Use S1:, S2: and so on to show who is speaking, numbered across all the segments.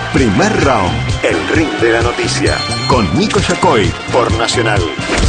S1: Primer round. El ring de la noticia. Con Nico Yacoy por Nacional.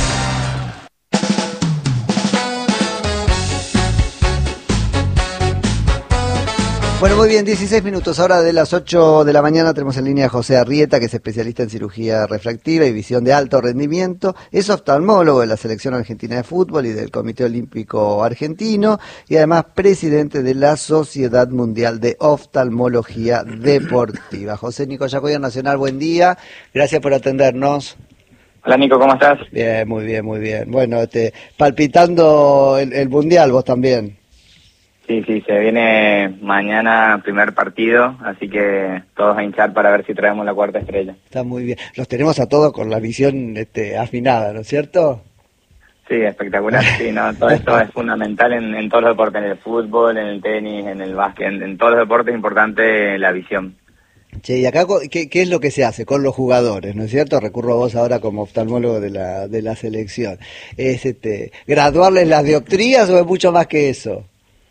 S2: Bueno, muy bien, 16 minutos. Ahora de las 8 de la mañana tenemos en línea a José Arrieta, que es especialista en cirugía refractiva y visión de alto rendimiento. Es oftalmólogo de la Selección Argentina de Fútbol y del Comité Olímpico Argentino y además presidente de la Sociedad Mundial de Oftalmología Deportiva. José Nico Yacoy, Nacional, buen día. Gracias por atendernos.
S3: Hola Nico, ¿cómo estás?
S2: Bien, muy bien, muy bien. Bueno, palpitando el Mundial, vos también.
S3: Sí, se viene mañana primer partido, así que todos a hinchar para ver si traemos la cuarta estrella.
S2: Está muy bien. Los tenemos a todos con la visión afinada, ¿no es cierto?
S3: Sí, espectacular. Sí, no, todo esto es fundamental en todos los deportes, en el fútbol, en el tenis, en el básquet, en todos los deportes es importante la visión.
S2: Che, y acá, ¿qué es lo que se hace con los jugadores, no es cierto? Recurro a vos ahora como oftalmólogo de la selección. ¿Es graduarles las dioptrías o es mucho más que eso?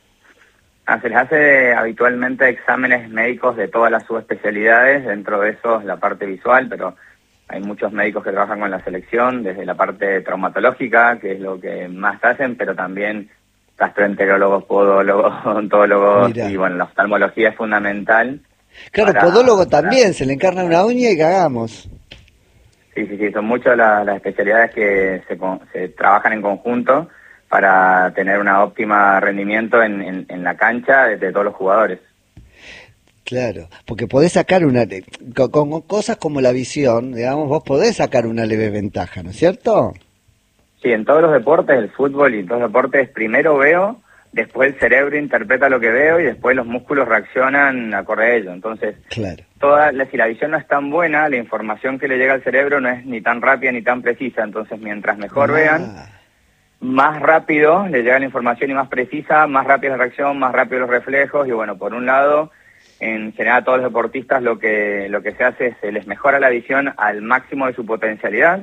S3: Se les hace habitualmente exámenes médicos de todas las subespecialidades, dentro de eso la parte visual, pero hay muchos médicos que trabajan con la selección, desde la parte traumatológica, que es lo que más hacen, pero también gastroenterólogos, podólogos, odontólogos, y bueno, la oftalmología es fundamental.
S2: Claro, podólogo también, se le encarna una uña y cagamos.
S3: Sí, son muchas las especialidades que se trabajan en conjunto para tener un óptimo rendimiento en la cancha de todos los jugadores.
S2: Claro, porque podés sacar con cosas como la visión, digamos, vos podés sacar una leve ventaja, ¿no es cierto?
S3: Sí, en todos los deportes, el fútbol y todos los deportes, primero veo, después el cerebro interpreta lo que veo y después los músculos reaccionan acorde a ello. Entonces,
S2: claro.
S3: Si la visión no es tan buena, la información que le llega al cerebro no es ni tan rápida ni tan precisa. Entonces, mientras mejor vean, más rápido le llega la información y más precisa, más rápida la reacción, más rápido los reflejos. Y bueno, por un lado, en general a todos los deportistas lo que se hace es se les mejora la visión al máximo de su potencialidad.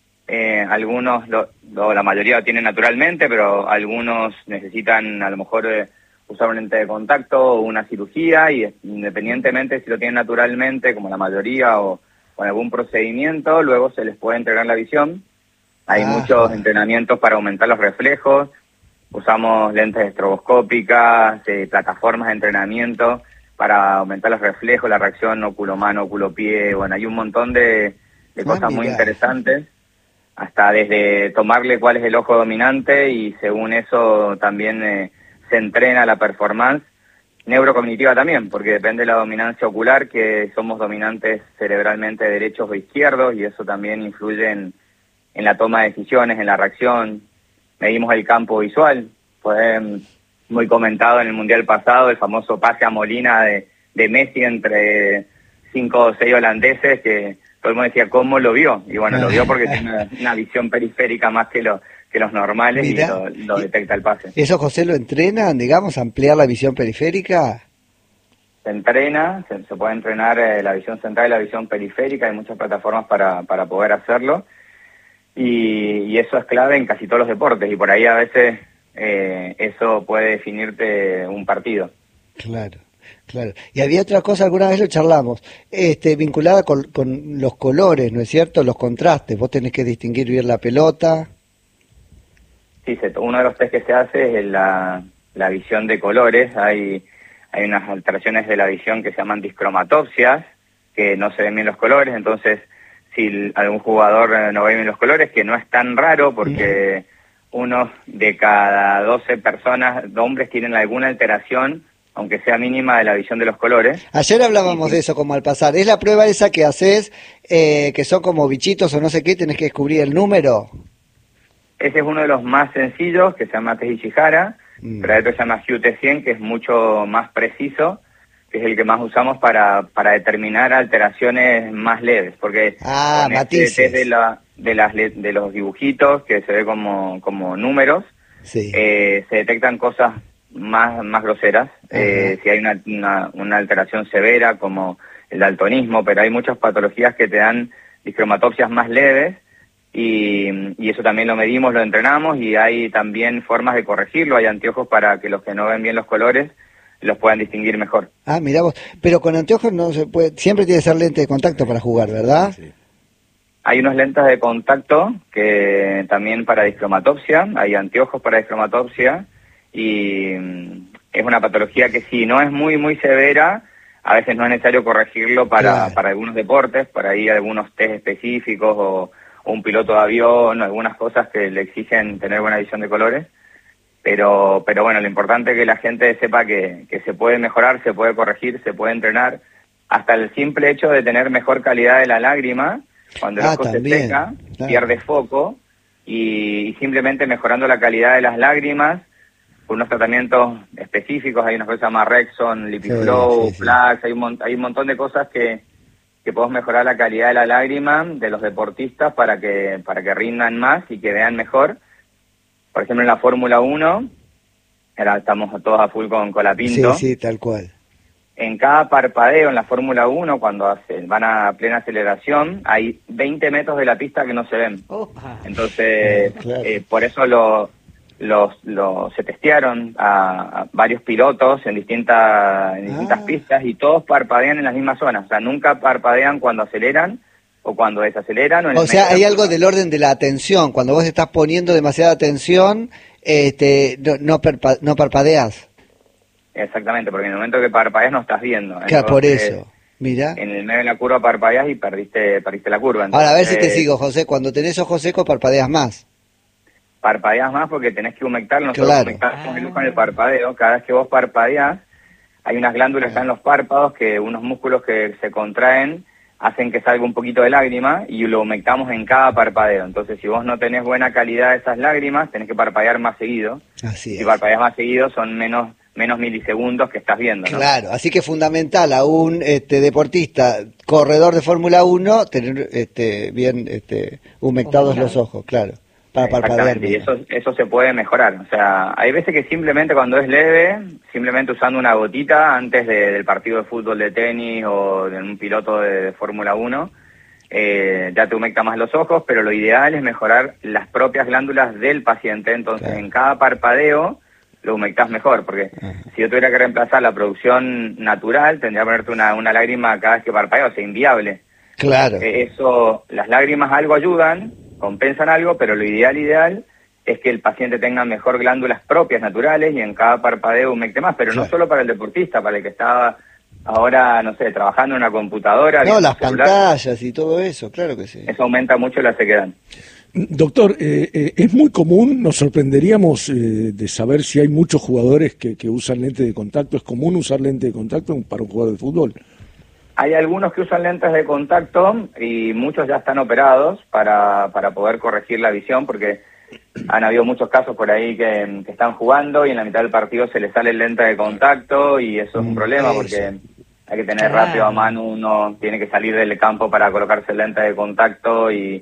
S3: Algunos, la mayoría lo tienen naturalmente, pero algunos necesitan a lo mejor usar un lente de contacto o una cirugía, y independientemente si lo tienen naturalmente, como la mayoría, o con algún procedimiento, luego se les puede entregar la visión. Hay muchos entrenamientos para aumentar los reflejos, usamos lentes estroboscópicas, plataformas de entrenamiento para aumentar los reflejos, la reacción óculo-mano, óculo-pie. Bueno, hay un montón de cosas muy interesantes, hasta desde tomarle cuál es el ojo dominante y según eso también se entrena la performance neurocognitiva también, porque depende de la dominancia ocular, que somos dominantes cerebralmente derechos o izquierdos, y eso también influye en la toma de decisiones, en la reacción. Medimos el campo visual, fue muy comentado en el Mundial pasado, el famoso pase a Molina de Messi entre 5 o 6 holandeses, que todo el mundo decía, ¿cómo lo vio? Y bueno, lo vio porque tiene una visión periférica más que los normales. Mirá, y lo detecta el pase.
S2: ¿Eso, José, lo entrenan, digamos, ampliar la visión periférica?
S3: Se entrena, se puede entrenar la visión central y la visión periférica, hay muchas plataformas para poder hacerlo. Y eso es clave en casi todos los deportes, y por ahí a veces eso puede definirte un partido.
S2: Claro. Y había otra cosa, alguna vez lo charlamos, vinculada con los colores, ¿no es cierto? Los contrastes, vos tenés que distinguir bien la pelota.
S3: Sí, uno de los test que se hace es la visión de colores. Hay unas alteraciones de la visión que se llaman discromatopsias, que no se ven bien los colores. Entonces, si algún jugador no ve bien los colores, que no es tan raro, porque uno de cada 12 personas, hombres, tienen alguna alteración, aunque sea mínima, de la visión de los colores.
S2: Ayer hablábamos de eso como al pasar. ¿Es la prueba esa que haces, que son como bichitos o no sé qué, tenés que descubrir el número?
S3: Ese es uno de los más sencillos, que se llama test Ishihara, pero hay otro que se llama QT100, que es mucho más preciso, que es el que más usamos para determinar alteraciones más leves, porque con este test de los dibujitos, que se ve como números, se detectan cosas más groseras, si hay una alteración severa como el daltonismo, pero hay muchas patologías que te dan discromatopsias más leves, y eso también lo medimos, lo entrenamos, y hay también formas de corregirlo. Hay anteojos para que los que no ven bien los colores los puedan distinguir mejor.
S2: Ah, mirá vos, pero con anteojos no se puede, siempre tiene que ser lente de contacto para jugar, ¿verdad?
S4: Sí.
S3: Hay unos lentes de contacto que también para discromatopsia, hay anteojos para discromatopsia, y es una patología que si no es muy severa, a veces no es necesario corregirlo para algunos deportes, para ir a algunos test específicos o un piloto de avión, algunas cosas que le exigen tener buena visión de colores. Pero bueno, lo importante es que la gente sepa que se puede mejorar, se puede corregir, se puede entrenar, hasta el simple hecho de tener mejor calidad de la lágrima. Cuando el ojo se seca, pierde foco, y simplemente mejorando la calidad de las lágrimas, con unos tratamientos específicos, hay una cosa que se llama Rexon, Lipiflow, Flax, hay un montón de cosas que podemos mejorar la calidad de la lágrima de los deportistas para que rindan más y que vean mejor. Por ejemplo, en la Fórmula 1, ahora estamos todos a full con Colapinto.
S2: Sí, tal cual.
S3: En cada parpadeo en la Fórmula 1, cuando van a plena aceleración, hay 20 metros de la pista que no se ven. Entonces,
S2: claro.
S3: Por eso se testearon a varios pilotos en distintas pistas, y todos parpadean en las mismas zonas. O sea, nunca parpadean cuando aceleran o cuando desaceleran.
S2: O sea, hay algo del orden de la atención. Cuando vos estás poniendo demasiada atención, no parpadeas.
S3: Exactamente, porque en el momento que parpadeas no estás viendo.
S2: Claro, por eso. Mira.
S3: En el medio de la curva parpadeas y perdiste la curva. Entonces,
S2: ahora, a ver si te sigo, José. Cuando tenés ojos secos, parpadeas más.
S3: Parpadeas más porque tenés que humectar. Nosotros
S2: claro.
S3: humectamos con el parpadeo. Cada vez que vos parpadeas, hay unas glándulas en los párpados, que unos músculos que se contraen hacen que salga un poquito de lágrima, y lo humectamos en cada parpadeo. Entonces, si vos no tenés buena calidad de esas lágrimas, tenés que parpadear más seguido.
S2: Así es.
S3: Si parpadeas más seguido, son menos milisegundos que estás viendo, ¿no?
S2: Claro, así que es fundamental a un deportista, corredor de Fórmula 1, tener bien humectados los ojos, claro, para parpadear.
S3: Y eso se puede mejorar. O sea, hay veces que simplemente cuando es leve, simplemente usando una gotita antes del partido de fútbol, de tenis o de un piloto de Fórmula 1, ya te humecta más los ojos, pero lo ideal es mejorar las propias glándulas del paciente. Entonces, claro, en cada parpadeo lo humectás mejor, porque si yo tuviera que reemplazar la producción natural, tendría que ponerte una lágrima cada vez que parpadeo, o sea, inviable.
S2: Claro.
S3: Las lágrimas algo ayudan, compensan algo, pero lo ideal es que el paciente tenga mejor glándulas propias naturales y en cada parpadeo humecte más, pero claro, no solo para el deportista, para el que estaba ahora, no sé, trabajando en una computadora.
S2: No, las pantallas y todo eso, claro que sí.
S3: Eso aumenta mucho la sequedad.
S4: Doctor, es muy común, nos sorprenderíamos de saber si hay muchos jugadores que usan lente de contacto. ¿Es común usar lente de contacto para un jugador de fútbol?
S3: Hay algunos que usan lentes de contacto y muchos ya están operados para poder corregir la visión, porque han habido muchos casos por ahí que están jugando y en la mitad del partido se les sale el lente de contacto, y eso es un problema porque hay que tener rápido a mano, uno tiene que salir del campo para colocarse el lente de contacto y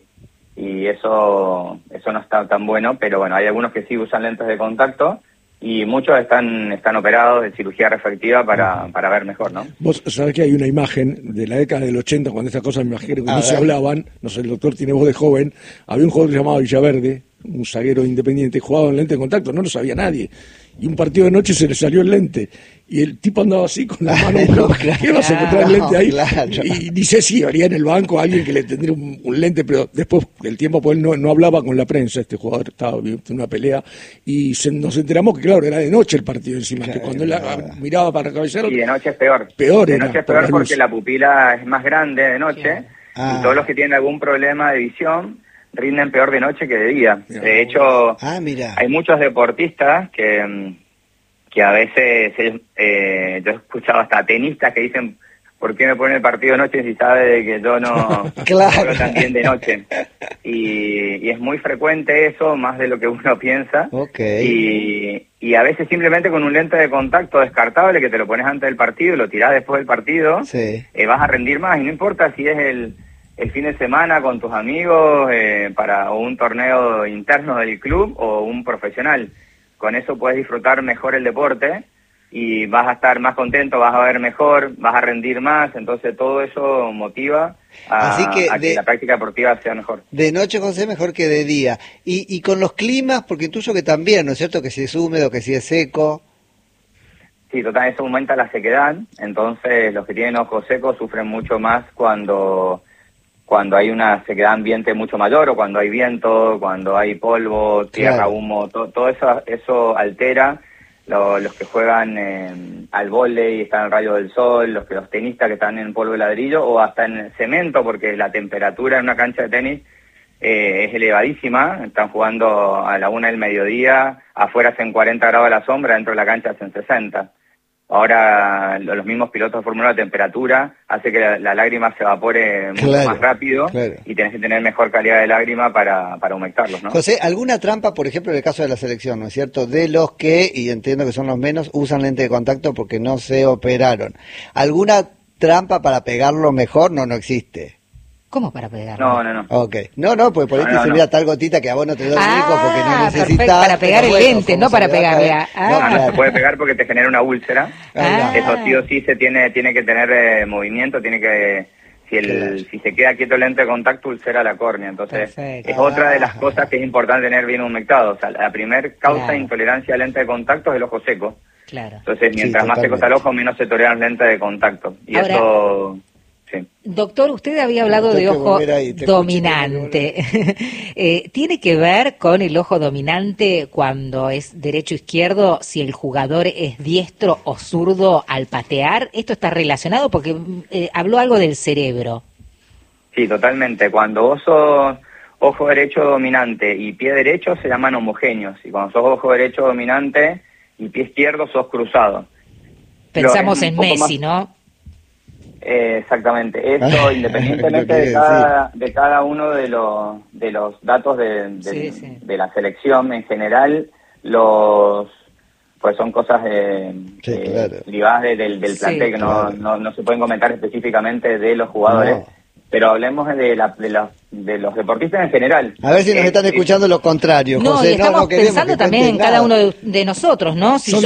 S3: eso no está tan bueno, pero bueno, hay algunos que sí usan lentes de contacto y muchos están operados de cirugía refractiva para ver mejor, ¿no?
S4: Vos sabés que hay una imagen de la década del 80, cuando estas cosas me imagino que no se hablaban, no sé, el doctor tiene voz de joven, había un jugador que se llamaba Villaverde, un zaguero independiente, jugaba en lente de contacto, no lo sabía nadie, y un partido de noche se le salió el lente, y el tipo andaba así con la mano, ¿qué vas a encontrar el lente ahí? Claro. Y ni sé si habría en el banco alguien que le tendría un lente, pero después del tiempo, pues él no hablaba con la prensa, este jugador estaba en una pelea, y nos enteramos que claro, era de noche el partido encima, claro, que cuando él miraba para cabecear...
S3: Y de noche es peor.
S4: De
S3: noche es peor porque la pupila es más grande de noche, y todos los que tienen algún problema de visión rinden peor de noche que de día. De hecho, hay muchos deportistas que a veces, yo he escuchado hasta tenistas que dicen, ¿por qué me ponen el partido de noche si sabe de que yo no juego tan bien de noche? Y es muy frecuente eso, más de lo que uno piensa. Y a veces simplemente con un lente de contacto descartable que te lo pones antes del partido y lo tirás después del partido, vas a rendir más. Y no importa si es el fin de semana con tus amigos para un torneo interno del club o un profesional. Con eso puedes disfrutar mejor el deporte y vas a estar más contento, vas a ver mejor, vas a rendir más, entonces todo eso motiva a que la práctica deportiva sea mejor.
S2: De noche, José, mejor que de día. Y con los climas, porque intuyo que también, ¿no es cierto? Que si es húmedo, que si es seco.
S3: Sí, total, eso aumenta la sequedad, entonces los que tienen ojos secos sufren mucho más cuando hay una sequedad ambiente mucho mayor, o cuando hay viento, cuando hay polvo, tierra,
S2: Claro.
S3: humo, todo eso altera los que juegan al vóley, están al rayo del sol, los tenistas que están en polvo de ladrillo, o hasta en cemento, porque la temperatura en una cancha de tenis es elevadísima. Están jugando a la 1 del mediodía, afuera hacen 40 grados a la sombra, dentro de la cancha hacen 60. Ahora los mismos pilotos de Fórmula 1, la temperatura hace que la lágrima se evapore mucho más rápido, y tenés que tener mejor calidad de lágrima para humectarlos, ¿no?
S2: José, ¿alguna trampa, por ejemplo, en el caso de la selección, ¿no es cierto? De los que, y entiendo que son los menos, usan lente de contacto porque no se operaron. ¿Alguna trampa para pegarlo mejor? No existe.
S5: ¿Cómo para pegar?
S3: No.
S2: Ok. No, pues por ahí te servirá tal gotita que a vos no te da el hijo porque no necesitas.
S5: Perfecto, para pegar el lente, no para pegarle.
S3: No se puede pegar porque te genera una úlcera. Eso sí o sí tiene que tener movimiento, tiene que... Si se queda quieto el lente de contacto, ulcera la córnea. Entonces,
S5: perfecto.
S3: Es otra de las cosas que es importante tener bien humectado. O sea, la primer causa de intolerancia al lente de contacto es el ojo seco.
S5: Claro.
S3: Entonces, mientras más seco está el ojo, menos se toleran lentes de contacto. Y ahora, eso... Sí.
S5: Doctor, usted había hablado de ojo dominante. ¿Tiene que ver con el ojo dominante cuando es derecho-izquierdo, si el jugador es diestro o zurdo al patear? ¿Esto está relacionado? Porque habló algo del cerebro.
S3: Sí, totalmente. Cuando vos sos ojo derecho dominante y pie derecho, se llaman homogéneos. Y cuando sos ojo derecho dominante y pie izquierdo, sos cruzado.
S5: Pensamos en Messi, ¿no?
S3: Exactamente, eso independientemente de cada uno de los datos de la selección en general, pues son cosas privadas del plantel que no se pueden comentar específicamente de los jugadores. Pero hablemos de los deportistas en general.
S2: A ver si nos están escuchando lo contrario, José.
S5: Y estamos pensando también en cada uno de nosotros, ¿no? Si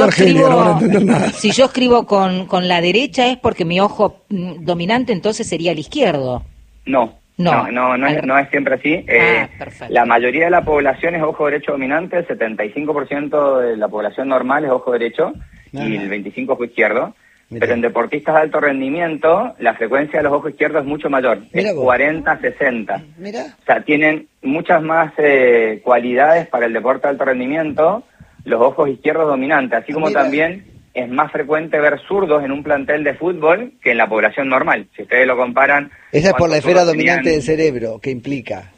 S5: yo escribo con la derecha es porque mi ojo dominante entonces sería el izquierdo. No
S3: es siempre así. La mayoría de la población es ojo derecho dominante, el 75% de la población normal es ojo derecho y el 25% ojo izquierdo. Pero en deportistas de alto rendimiento, la frecuencia de los ojos izquierdos es mucho mayor, es 40-60. O sea, tienen muchas más cualidades para el deporte de alto rendimiento los ojos izquierdos dominantes, así como también es más frecuente ver zurdos en un plantel de fútbol que en la población normal. Si ustedes lo comparan...
S2: Esa es por la esfera dominante del cerebro, ¿qué implica?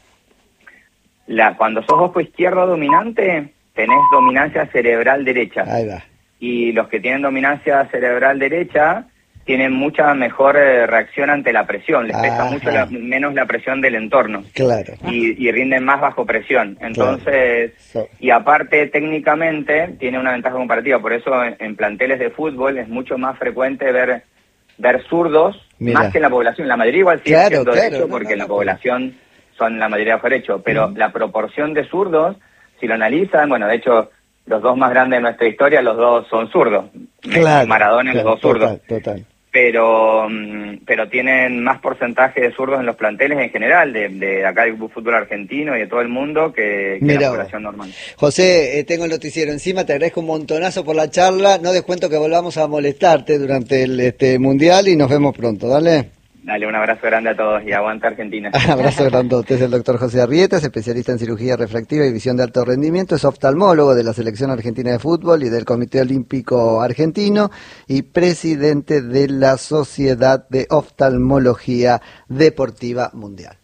S3: Cuando sos ojo izquierdo dominante, tenés dominancia cerebral derecha.
S2: Ahí va.
S3: Y los que tienen dominancia cerebral derecha tienen mucha mejor reacción ante la presión, les pesa mucho menos la presión del entorno.
S2: Claro.
S3: Y rinden más bajo presión. Entonces, y aparte técnicamente tiene una ventaja comparativa, por eso en planteles de fútbol es mucho más frecuente ver zurdos más que en la población. La mayoría igual sigue siendo derecho porque en la población son la mayoría ojo derecho, pero la proporción de zurdos, si lo analizan, bueno, de hecho... Los dos más grandes de nuestra historia, los dos son zurdos. Maradona, los dos zurdos.
S2: Total.
S3: Pero tienen más porcentaje de zurdos en los planteles en general, de acá del fútbol argentino y de todo el mundo que la población normal.
S2: José, tengo el noticiero encima, te agradezco un montonazo por la charla. No descuento que volvamos a molestarte durante el Mundial y nos vemos pronto, ¿dale?
S3: Dale, un abrazo grande a todos y aguanta Argentina.
S2: Abrazo grandote. Es el doctor José Arrieta, es especialista en cirugía refractiva y visión de alto rendimiento, es oftalmólogo de la Selección Argentina de Fútbol y del Comité Olímpico Argentino y presidente de la Sociedad de Oftalmología Deportiva Mundial.